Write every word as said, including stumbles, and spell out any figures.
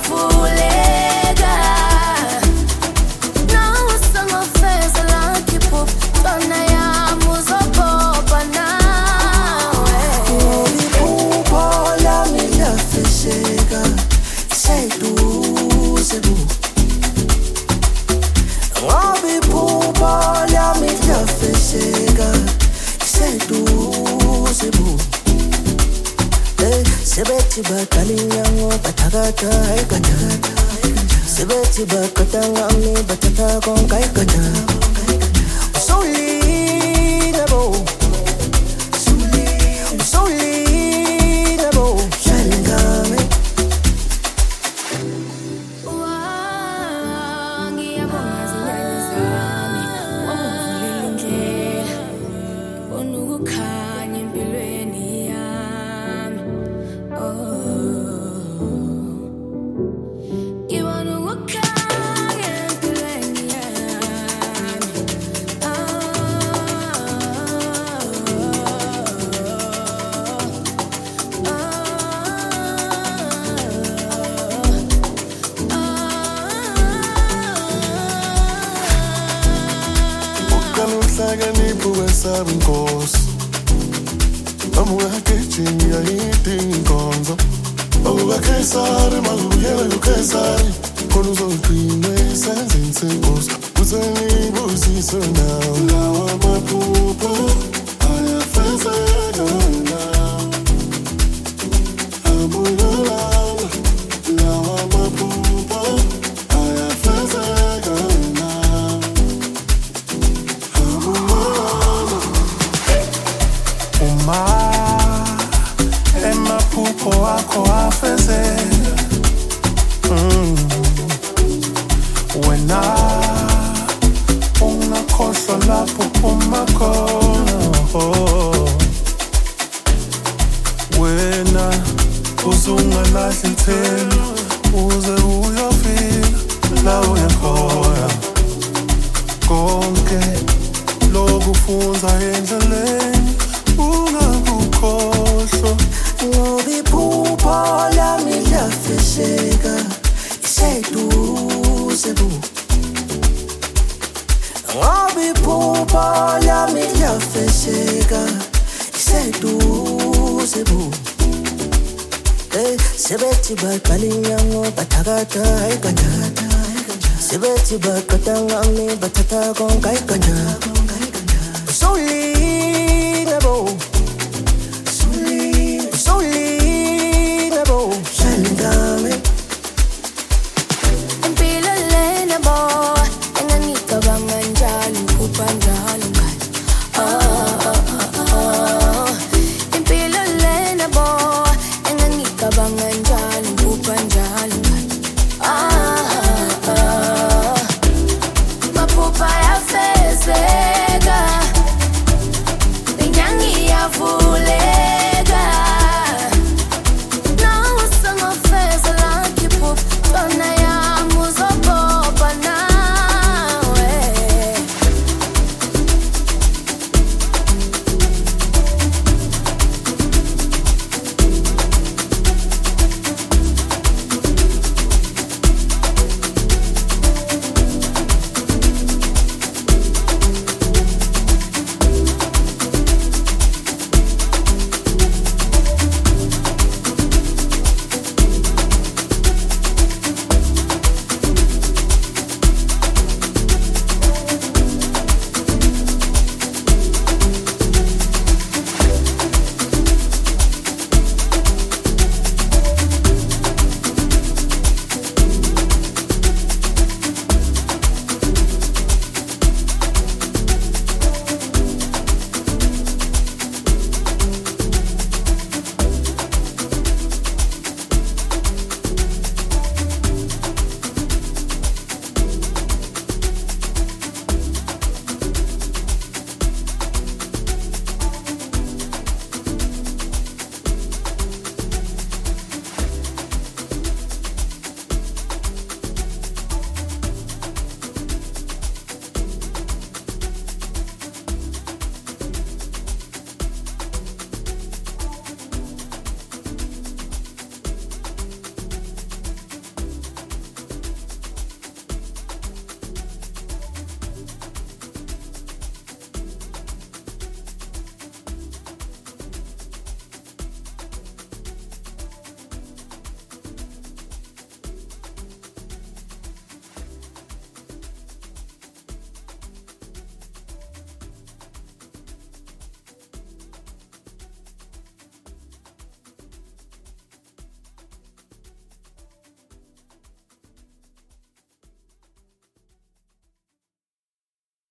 vuleka. Nawe sangofeza lucky pop, twana yami uzopopa nawe. Iphupho lami liyafezeka, iseduze bu. Ngoba iphupho lami liyafezeka, iseduze bu. Sebethi baqalinyamo bathakatha ayikathatha, sebethi baqeda ngami bathatha konke ayikathatha. Usolile bo, usolile bo, hlale ngami. Ngiyabonga zinyanya zami, wangivulile indlela, bona ukukhanya empilweni yami. Ngibona ukukhanya empilweni yami. Uqala uhlakanipho wesaba inkosi, amungakagijimi ayidinga inkonzo. Awukakesari malungelo yukesari, khona uzogcina esenzeni senkosi. Usengibusiso nawe, lawa amaphupho ayafezeka nawe. Abuyolanga, lawa amaphupho ayafezeka nawe. Abuyolanga. Uma emaphupho akho afezeka, mm. Wena ungakhohlwa lapho uma khona. Wena uzungalahli ithemba uze uyofika la uyakhona. Konke lokufunza endleleni ungakukhohlwa. Ngoba iphupho lami liyafezeka, iseduze bu. Ngoba iphupho lami liyafezeka, iseduze bu. Sebethi baqalinyamo bathakatha ayikathatha, sebethi baqeda ngami bathatha konke ayikathatha. Usolile